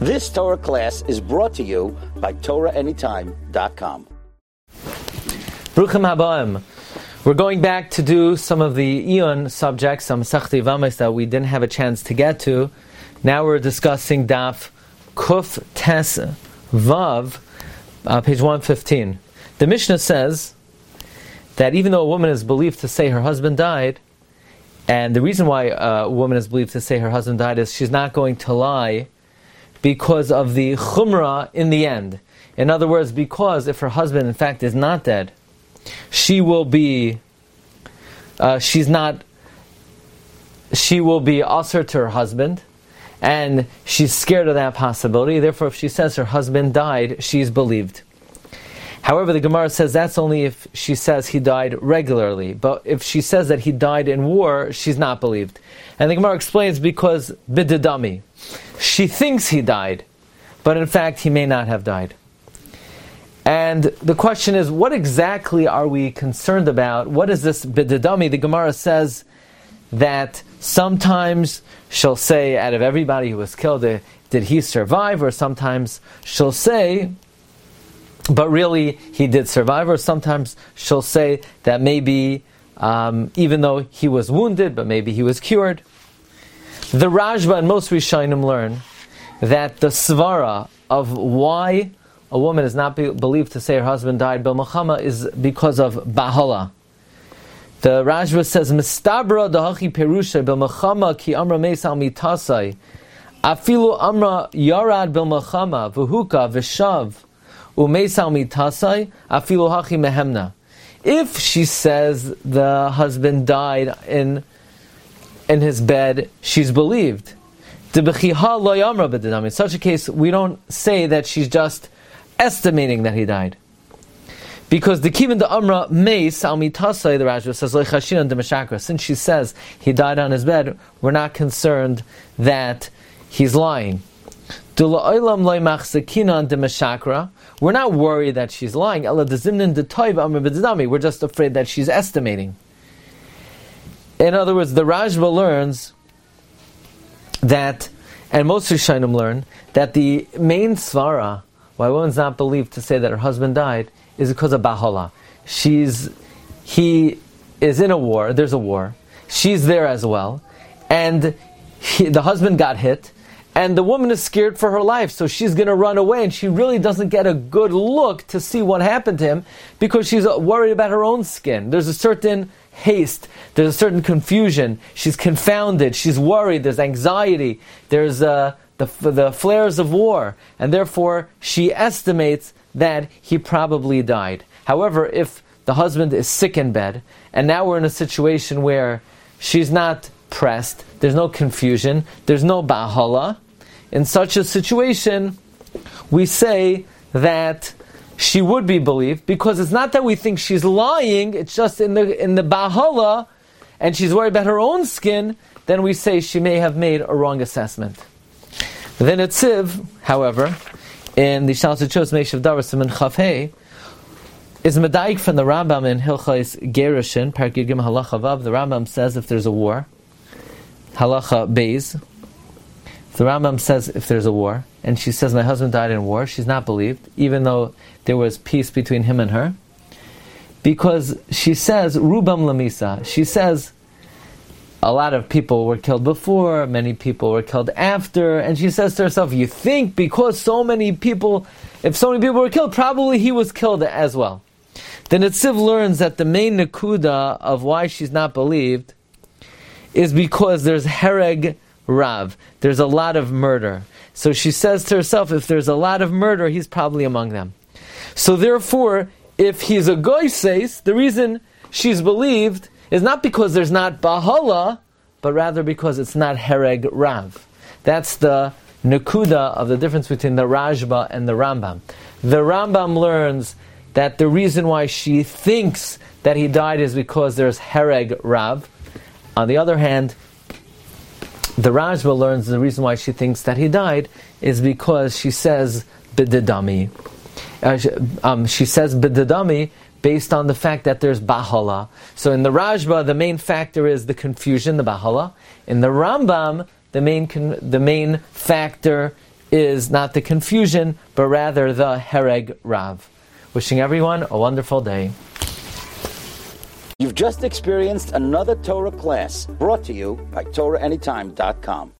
This Torah class is brought to you by TorahAnytime.com. Bruchim Habaim. We're going back to do some of the Iyun subjects, some Masechta Yevamos that we didn't have a chance to get to. Now we're discussing Daf Kuf Tes Vav, page 115. The Mishnah says that even though a woman is believed to say her husband died, and the reason why a woman is believed to say her husband died is she's not going to lie because of the chumrah in the end. In other words, because if her husband in fact is not dead, she will be asr to her husband, and she's scared of that possibility. Therefore, if she says her husband died, she's believed. However, the Gemara says that's only if she says he died regularly. But if she says that he died in war, she's not believed. And the Gemara explains because bididami, she thinks he died, but in fact he may not have died. And the question is, what exactly are we concerned about? What is this bididami? The Gemara says that sometimes she'll say, out of everybody who was killed, did he survive? Or sometimes she'll say, but really he did survive. Or sometimes she'll say that maybe, even though he was wounded, but maybe he was cured. The Rashba and most Rishonim learn that the svara of why a woman is not believed to say her husband died b'milchama is because of bahala. The Rashba says, "Mistabra dahachi perusha b'milchama ki amra meis al mitasai, afilu amra yarad b'milchama v'huka v'shav umeis al mitasai afilu hachi mehemna." If she says the husband died in his bed, she's believed. In such a case, we don't say that she's just estimating that he died. Because the kivin the amra meis al mitasai, the Rashba says, leichashinan de meshakra. Since she says he died on his bed, we're not concerned that he's lying. We're not worried that she's lying. We're just afraid that she's estimating. In other words, the Rashba learns that, and most Rishonim learn, that the main svara, why a woman's not believed to say that her husband died, is because of bahala. He is in a war, there's a war, she's there as well, and the husband got hit, and the woman is scared for her life, so she's going to run away, and she really doesn't get a good look to see what happened to him, because she's worried about her own skin. There's a certain haste, there's a certain confusion, she's confounded, she's worried, there's anxiety, there's the flares of war, and therefore she estimates that he probably died. However, if the husband is sick in bed, and now we're in a situation where she's not pressed, there's no confusion, there's no bahala, in such a situation, we say that she would be believed, because it's not that we think she's lying, it's just in the bahala, and she's worried about her own skin, then we say she may have made a wrong assessment. The Netziv, however, in the Shalas Chos Meishav Davar Siman Chaf Hey, is medaik from the Rambam in Hilchos Gerushin, Parak Yud Gimel Halacha Vav. The Rambam says if there's a war, Halacha Beis, the Rambam says if there's a war, and she says my husband died in war, she's not believed, even though there was peace between him and her, because she says Rubam Lamisa. She says a lot of people were killed before, many people were killed after, and she says to herself, you think because if so many people were killed, probably he was killed as well. The Netziv learns that the main nekuda of why she's not believed is because there's hereg rav, there's a lot of murder. So she says to herself, if there's a lot of murder, he's probably among them. So therefore, if he's a goy says, the reason she's believed is not because there's not bahala, but rather because it's not hereg rav. That's the nekuda of the difference between the Rashba and the Rambam. The Rambam learns that the reason why she thinks that he died is because there's hereg rav. On the other hand, the Rashba learns the reason why she thinks that he died is because she says bididami. She says bididami based on the fact that there's bahala. So in the Rashba, the main factor is the confusion, the bahala. In the Rambam, the main factor is not the confusion, but rather the Hereg Rav. Wishing everyone a wonderful day. You've just experienced another Torah class brought to you by TorahAnytime.com.